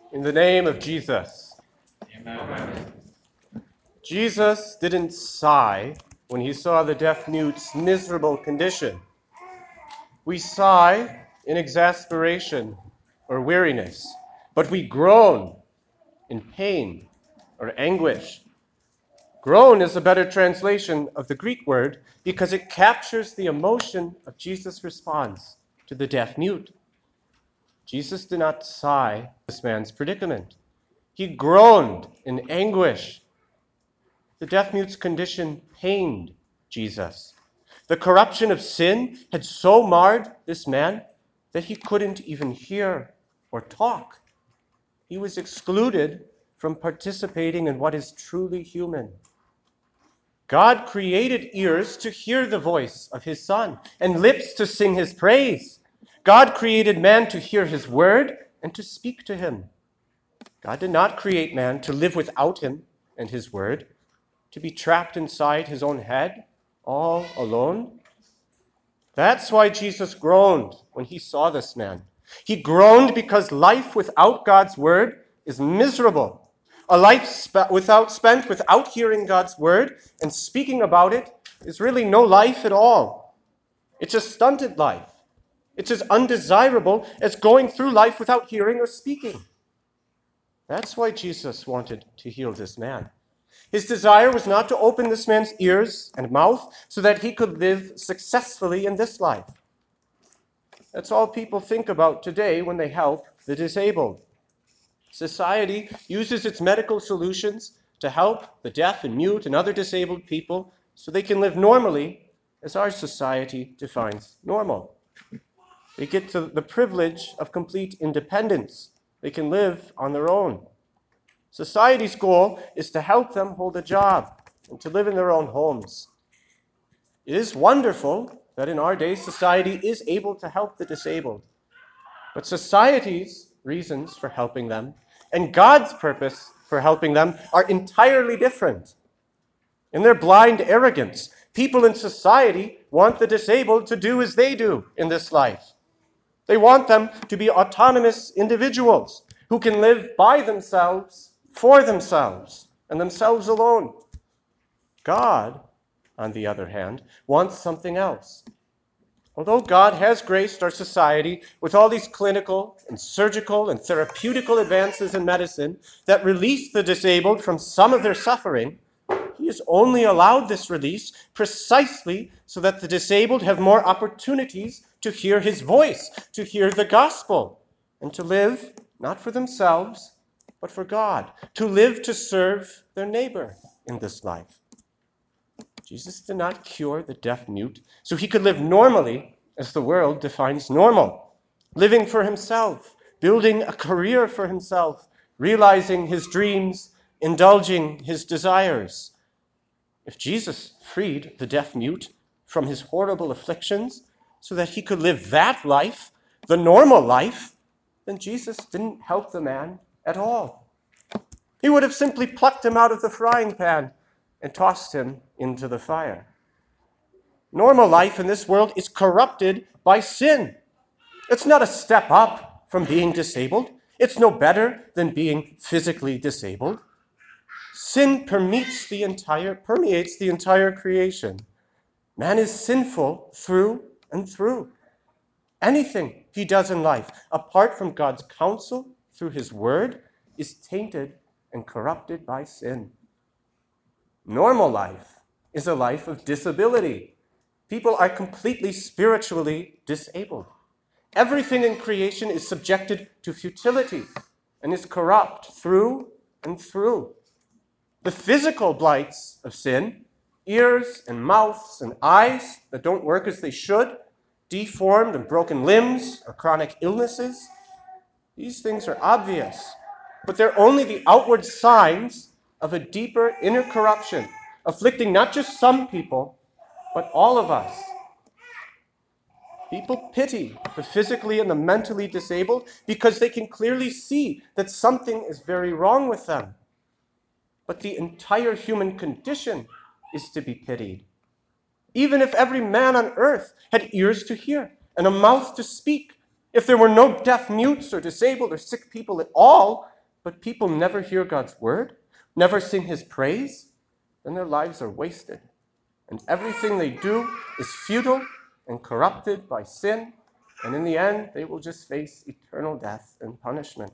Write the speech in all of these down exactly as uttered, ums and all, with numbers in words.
In the name of Jesus. Amen. Jesus didn't sigh when he saw the deaf-mute's miserable condition. We sigh in exasperation or weariness, but we groan in pain or anguish. Groan is a better translation of the Greek word because it captures the emotion of Jesus' response to the deaf-mute. Jesus did not sigh this man's predicament. He groaned in anguish. The deaf-mute's condition pained Jesus. The corruption of sin had so marred this man that he couldn't even hear or talk. He was excluded from participating in what is truly human. God created ears to hear the voice of his Son and lips to sing his praise. God created man to hear his word and to speak to him. God did not create man to live without him and his word, to be trapped inside his own head, all alone. That's why Jesus groaned when he saw this man. He groaned because life without God's word is miserable. A life sp- without spent without hearing God's word and speaking about it is really no life at all. It's a stunted life. It's as undesirable as going through life without hearing or speaking. That's why Jesus wanted to heal this man. His desire was not to open this man's ears and mouth so that he could live successfully in this life. That's all people think about today when they help the disabled. Society uses its medical solutions to help the deaf and mute and other disabled people so they can live normally as our society defines normal. They get to the privilege of complete independence. They can live on their own. Society's goal is to help them hold a job and to live in their own homes. It is wonderful that in our day society is able to help the disabled. But society's reasons for helping them and God's purpose for helping them are entirely different. In their blind arrogance, people in society want the disabled to do as they do in this life. They want them to be autonomous individuals who can live by themselves, for themselves, and themselves alone. God, on the other hand, wants something else. Although God has graced our society with all these clinical and surgical and therapeutical advances in medicine that release the disabled from some of their suffering, he has only allowed this release precisely so that the disabled have more opportunities to hear his voice, to hear the gospel, and to live not for themselves, but for God, to live to serve their neighbor in this life. Jesus did not cure the deaf-mute so he could live normally as the world defines normal, living for himself, building a career for himself, realizing his dreams, indulging his desires. If Jesus freed the deaf-mute from his horrible afflictions so that he could live that life, the normal life, then Jesus didn't help the man at all. He would have simply plucked him out of the frying pan and tossed him into the fire. Normal life in this world is corrupted by sin. It's not a step up from being disabled. It's no better than being physically disabled. Sin permeates the entire, permeates the entire creation. Man is sinful through and through. Anything he does in life, apart from God's counsel through his word, is tainted and corrupted by sin. Normal life is a life of disability. People are completely spiritually disabled. Everything in creation is subjected to futility and is corrupt through and through. The physical blights of sin, ears and mouths and eyes that don't work as they should, deformed and broken limbs or chronic illnesses, these things are obvious, but they're only the outward signs of a deeper inner corruption, afflicting not just some people, but all of us. People pity the physically and the mentally disabled because they can clearly see that something is very wrong with them. But the entire human condition is to be pitied. Even if every man on earth had ears to hear and a mouth to speak, if there were no deaf mutes or disabled or sick people at all, but people never hear God's word, never sing his praise, then their lives are wasted. And everything they do is futile and corrupted by sin, and in the end, they will just face eternal death and punishment.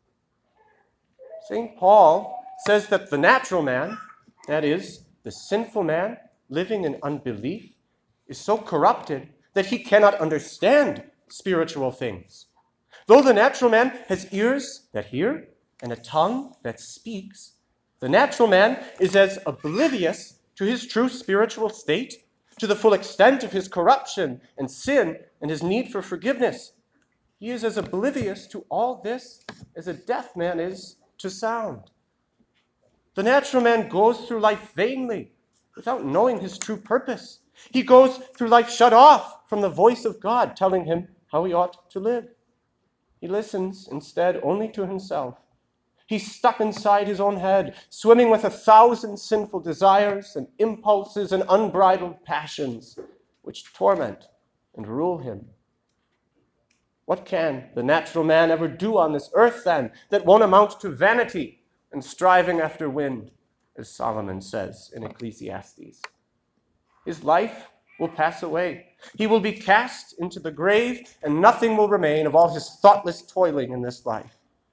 Saint Paul says that the natural man, that is, the sinful man living in unbelief, is so corrupted that he cannot understand spiritual things. Though the natural man has ears that hear and a tongue that speaks, the natural man is as oblivious to his true spiritual state, to the full extent of his corruption and sin and his need for forgiveness. He is as oblivious to all this as a deaf man is to sound. The natural man goes through life vainly, without knowing his true purpose. He goes through life shut off from the voice of God telling him how he ought to live. He listens instead only to himself. He's stuck inside his own head, swimming with a thousand sinful desires and impulses and unbridled passions, which torment and rule him. What can the natural man ever do on this earth, then, that won't amount to vanity and striving after wind, as Solomon says in Ecclesiastes? His life will pass away. He will be cast into the grave, and nothing will remain of all his thoughtless toiling in this life.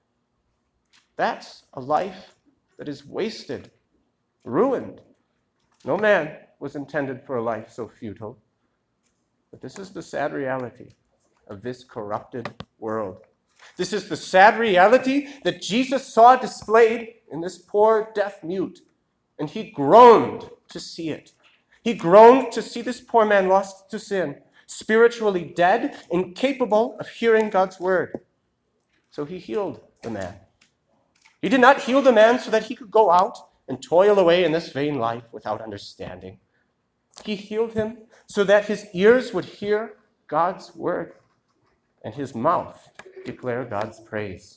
That's a life that is wasted, ruined. No man was intended for a life so futile. But this is the sad reality of this corrupted world. This is the sad reality that Jesus saw displayed in this poor deaf mute, and he groaned to see it. He groaned to see this poor man lost to sin, spiritually dead, incapable of hearing God's word. So he healed the man. He did not heal the man so that he could go out and toil away in this vain life without understanding. He healed him so that his ears would hear God's word and his mouth declare God's praise.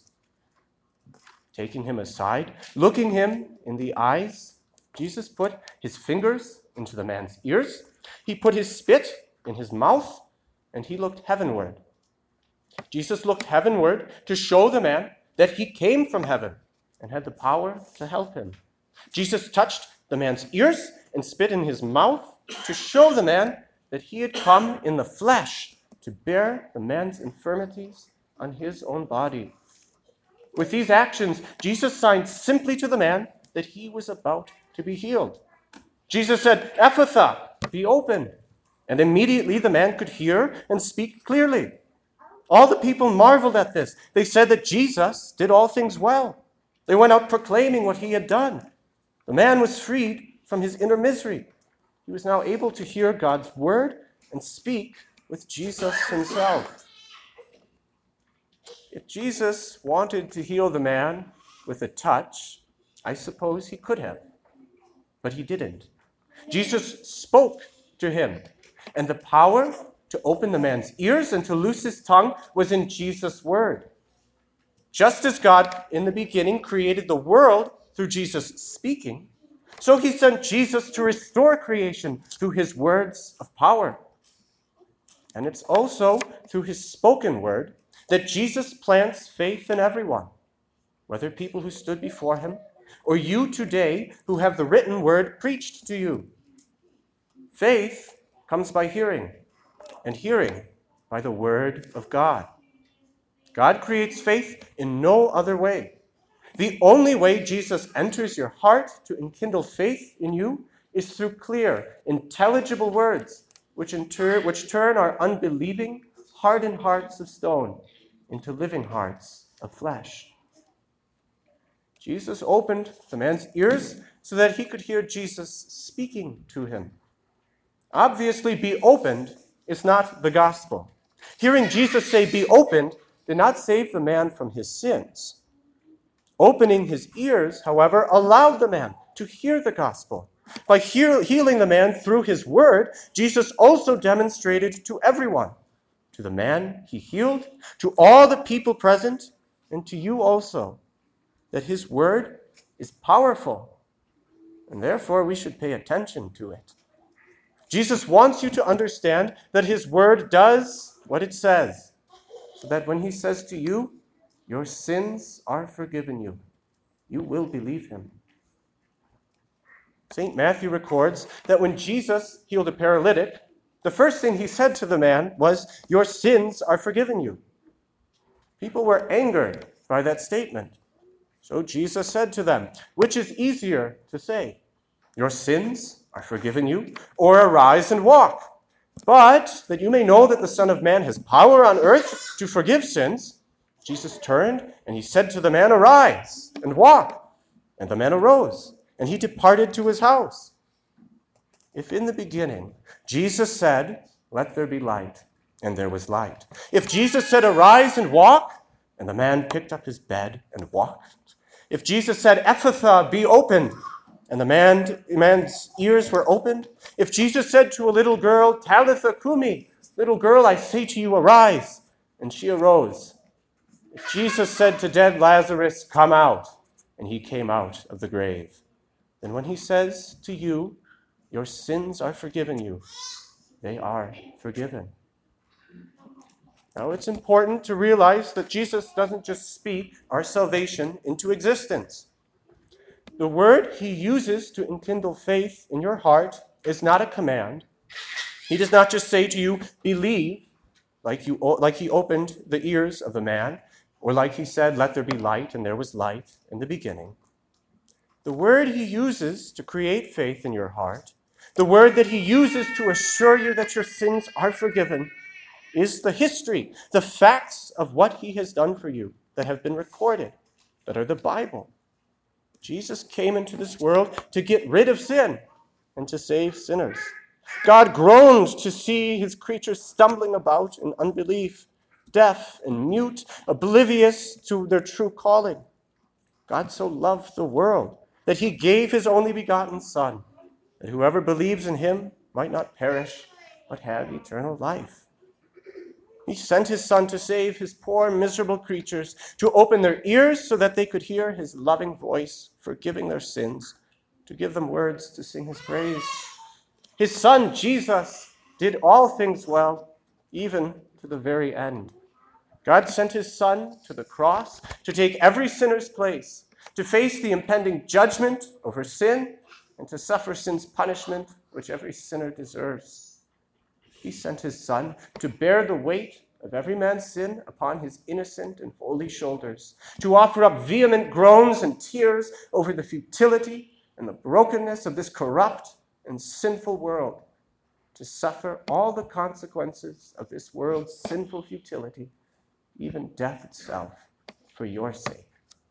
Taking him aside, looking him in the eyes, Jesus put his fingers into the man's ears, he put his spit in his mouth, and he looked heavenward. Jesus looked heavenward to show the man that he came from heaven and had the power to help him. Jesus touched the man's ears and spit in his mouth to show the man that he had come in the flesh to bear the man's infirmities on his own body. With these actions, Jesus signed simply to the man that he was about to be healed. Jesus said, "Ephphatha, be open." And immediately the man could hear and speak clearly. All the people marveled at this. They said that Jesus did all things well. They went out proclaiming what he had done. The man was freed from his inner misery. He was now able to hear God's word and speak with Jesus himself. If Jesus wanted to heal the man with a touch, I suppose he could have, but he didn't. Jesus spoke to him, and the power to open the man's ears and to loose his tongue was in Jesus' word. Just as God in the beginning created the world through Jesus speaking, so he sent Jesus to restore creation through his words of power. And it's also through his spoken word that Jesus plants faith in everyone, whether people who stood before him or you today who have the written word preached to you. Faith comes by hearing, and hearing by the word of God. God creates faith in no other way. The only way Jesus enters your heart to enkindle faith in you is through clear, intelligible words, which, in tur- which turn our unbelieving, hardened hearts of stone into living hearts of flesh. Jesus opened the man's ears so that he could hear Jesus speaking to him. Obviously, be opened is not the gospel. Hearing Jesus say, "Be opened," did not save the man from his sins. Opening his ears, however, allowed the man to hear the gospel. By heal- healing the man through his word, Jesus also demonstrated to everyone, to the man he healed, to all the people present, and to you also, that his word is powerful, and therefore we should pay attention to it. Jesus wants you to understand that his word does what it says, so that when he says to you, "Your sins are forgiven you," you will believe him. Saint Matthew records that when Jesus healed a paralytic, the first thing he said to the man was, "Your sins are forgiven you." People were angered by that statement. So Jesus said to them, "Which is easier to say, 'Your sins are forgiven you,' or 'Arise and walk'? But that you may know that the Son of Man has power on earth to forgive sins," Jesus turned and he said to the man, "Arise and walk." And the man arose, and he departed to his house. If in the beginning Jesus said, "Let there be light," and there was light. If Jesus said, "Arise and walk," and the man picked up his bed and walked. If Jesus said, "Ephphatha, be opened," and the man, man's ears were opened. If Jesus said to a little girl, "Talitha cumi," "Little girl, I say to you, arise," and she arose. If Jesus said to dead Lazarus, "Come out," and he came out of the grave, then when he says to you, "Your sins are forgiven you," they are forgiven. Now, it's important to realize that Jesus doesn't just speak our salvation into existence. The word he uses to enkindle faith in your heart is not a command. He does not just say to you, "Believe," like, you, like he opened the ears of the man, or like he said, "Let there be light," and there was light in the beginning. The word he uses to create faith in your heart, the word that he uses to assure you that your sins are forgiven, is the history, the facts of what he has done for you that have been recorded, that are the Bible. Jesus came into this world to get rid of sin and to save sinners. God groaned to see his creatures stumbling about in unbelief, deaf and mute, oblivious to their true calling. God so loved the world that he gave his only begotten Son, that whoever believes in him might not perish, but have eternal life. He sent his Son to save his poor, miserable creatures, to open their ears so that they could hear his loving voice, forgiving their sins, to give them words to sing his praise. His Son, Jesus, did all things well, even to the very end. God sent his Son to the cross to take every sinner's place, to face the impending judgment over sin, and to suffer sin's punishment, which every sinner deserves. He sent his Son to bear the weight of every man's sin upon his innocent and holy shoulders, to offer up vehement groans and tears over the futility and the brokenness of this corrupt and sinful world, to suffer all the consequences of this world's sinful futility, even death itself, for your sake.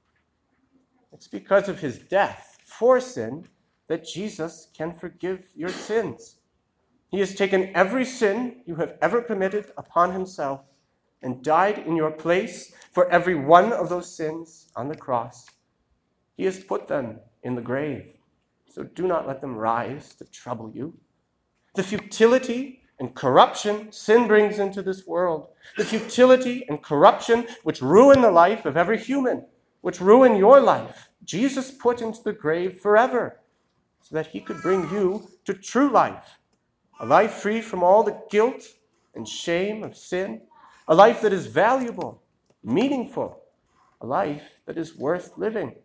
It's because of his death for sin that Jesus can forgive your sins. He has taken every sin you have ever committed upon himself and died in your place for every one of those sins on the cross. He has put them in the grave, so do not let them rise to trouble you. The futility and corruption sin brings into this world, the futility and corruption which ruin the life of every human, which ruin your life, Jesus put into the grave forever, so that he could bring you to true life, a life free from all the guilt and shame of sin, a life that is valuable, meaningful, a life that is worth living.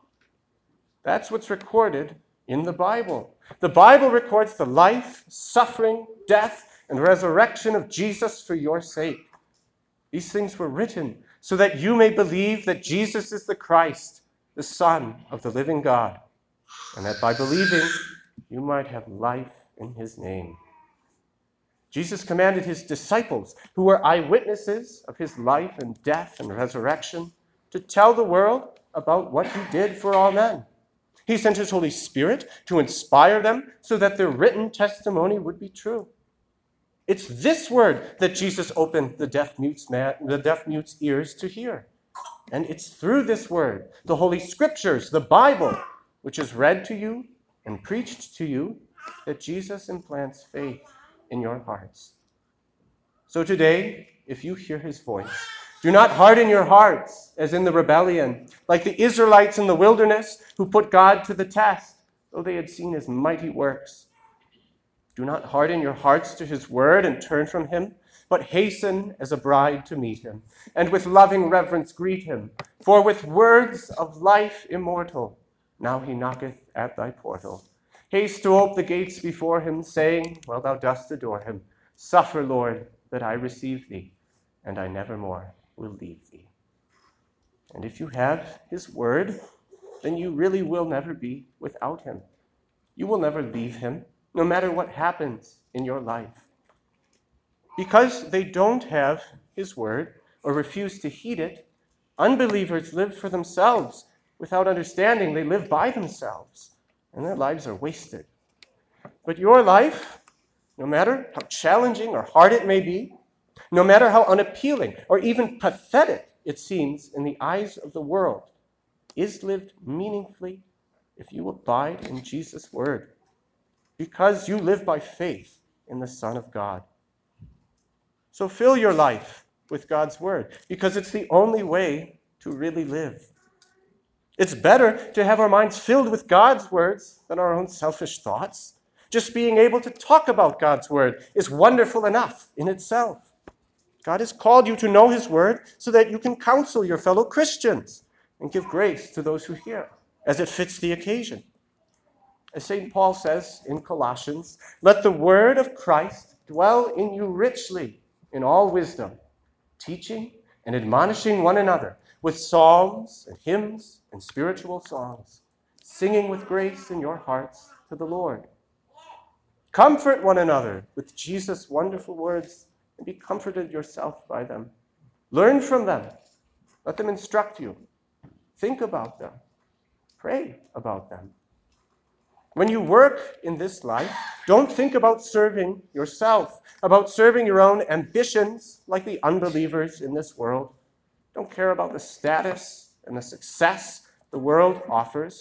That's what's recorded in the Bible. The Bible records the life, suffering, death, and resurrection of Jesus for your sake. These things were written so that you may believe that Jesus is the Christ, the Son of the living God, and that by believing you might have life in his name. Jesus commanded his disciples, who were eyewitnesses of his life and death and resurrection, to tell the world about what he did for all men. He sent his Holy Spirit to inspire them so that their written testimony would be true. It's this word that Jesus opened the deaf mute's, man, the deaf mute's ears to hear. And it's through this word, the Holy Scriptures, the Bible, which is read to you and preached to you, that Jesus implants faith in your hearts. So today, if you hear his voice, do not harden your hearts as in the rebellion, like the Israelites in the wilderness who put God to the test, though they had seen his mighty works. Do not harden your hearts to his word and turn from him, but hasten as a bride to meet him, and with loving reverence greet him, For with words of life immortal, now he knocketh at thy portal. Haste to ope the gates before him, saying, while thou dost adore him, Suffer, Lord, that I receive thee, and I nevermore will leave thee. And if you have his word, then you really will never be without him. You will never leave him, no matter what happens in your life. Because they don't have his word or refuse to heed it, unbelievers live for themselves. Without understanding, they live by themselves, and their lives are wasted. But your life, no matter how challenging or hard it may be, no matter how unappealing or even pathetic it seems in the eyes of the world, is lived meaningfully if you abide in Jesus' word, because you live by faith in the Son of God. So fill your life with God's word, because it's the only way to really live. It's better to have our minds filled with God's words than our own selfish thoughts. Just being able to talk about God's word is wonderful enough in itself. God has called you to know his word so that you can counsel your fellow Christians and give grace to those who hear, as it fits the occasion. As Saint Paul says in Colossians, let the word of Christ dwell in you richly in all wisdom, teaching and admonishing one another with psalms and hymns and spiritual songs, singing with grace in your hearts to the Lord. Comfort one another with Jesus' wonderful words and be comforted yourself by them. Learn from them. Let them instruct you. Think about them. Pray about them. When you work in this life, don't think about serving yourself, about serving your own ambitions like the unbelievers in this world. Don't care about the status and the success the world offers.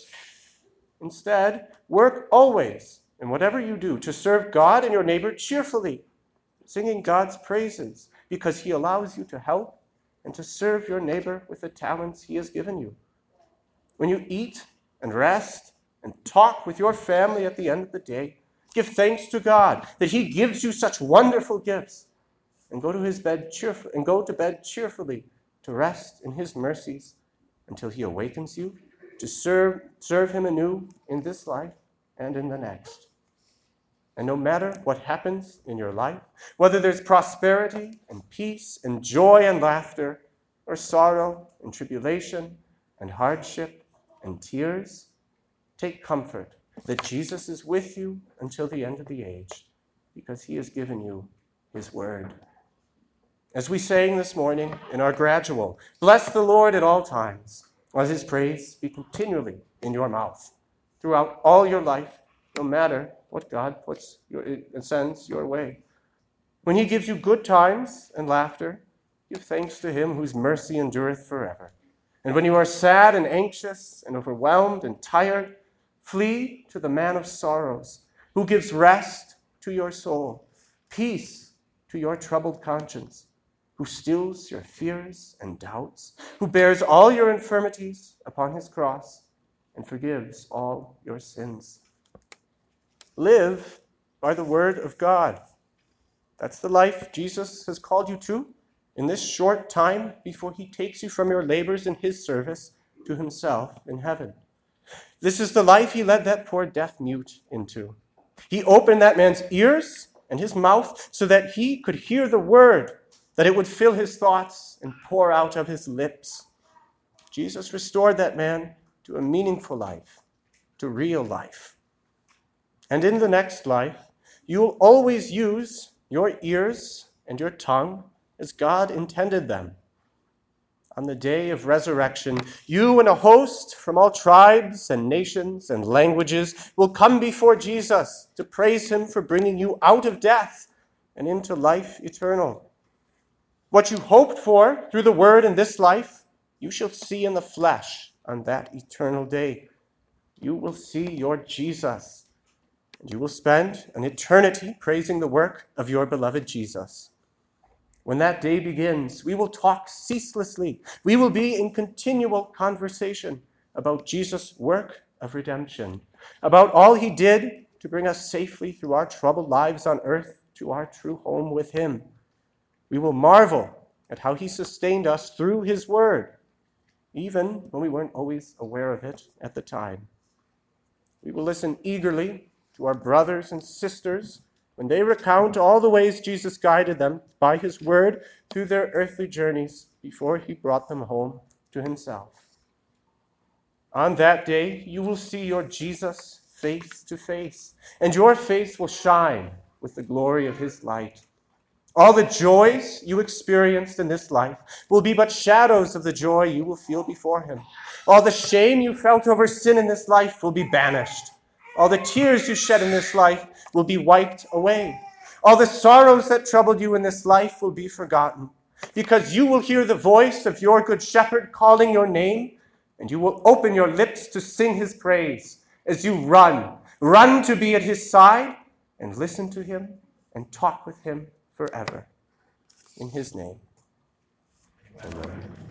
Instead, work always in whatever you do to serve God and your neighbor cheerfully, singing God's praises because he allows you to help and to serve your neighbor with the talents he has given you. When you eat and rest and talk with your family at the end of the day, give thanks to God that he gives you such wonderful gifts, and go to his bed cheerful and go to bed cheerfully to rest in his mercies until he awakens you to serve serve him anew in this life and in the next. And no matter what happens in your life, whether there's prosperity and peace and joy and laughter, or sorrow and tribulation and hardship and tears, take comfort that Jesus is with you until the end of the age, because he has given you his word. As we sang this morning in our gradual, bless the Lord at all times. Let his praise be continually in your mouth throughout all your life, no matter what God puts your, sends your way. When he gives you good times and laughter, give thanks to him whose mercy endureth forever. And when you are sad and anxious and overwhelmed and tired, flee to the man of sorrows, who gives rest to your soul, peace to your troubled conscience, who stills your fears and doubts, who bears all your infirmities upon his cross and forgives all your sins. Live by the word of God. That's the life Jesus has called you to in this short time before he takes you from your labors in his service to himself in heaven. This is the life he led that poor deaf mute into. He opened that man's ears and his mouth so that he could hear the word, that it would fill his thoughts and pour out of his lips. Jesus restored that man to a meaningful life, to real life. And in the next life, you will always use your ears and your tongue as God intended them. On the day of resurrection, you and a host from all tribes and nations and languages will come before Jesus to praise him for bringing you out of death and into life eternal. What you hoped for through the word in this life, you shall see in the flesh on that eternal day. You will see your Jesus, and you will spend an eternity praising the work of your beloved Jesus. When that day begins, we will talk ceaselessly. We will be in continual conversation about Jesus' work of redemption, about all he did to bring us safely through our troubled lives on earth to our true home with him. We will marvel at how he sustained us through his word. even when we weren't always aware of it at the time. We will listen eagerly to our brothers and sisters when they recount all the ways Jesus guided them by his word through their earthly journeys before he brought them home to himself. On that day, you will see your Jesus face to face, and your face will shine with the glory of his light. All the joys you experienced in this life will be but shadows of the joy you will feel before him. All the shame you felt over sin in this life will be banished. All the tears you shed in this life will be wiped away. All the sorrows that troubled you in this life will be forgotten, because you will hear the voice of your good shepherd calling your name, and you will open your lips to sing his praise as you run, run to be at his side and listen to him and talk with him forever. In his name, amen.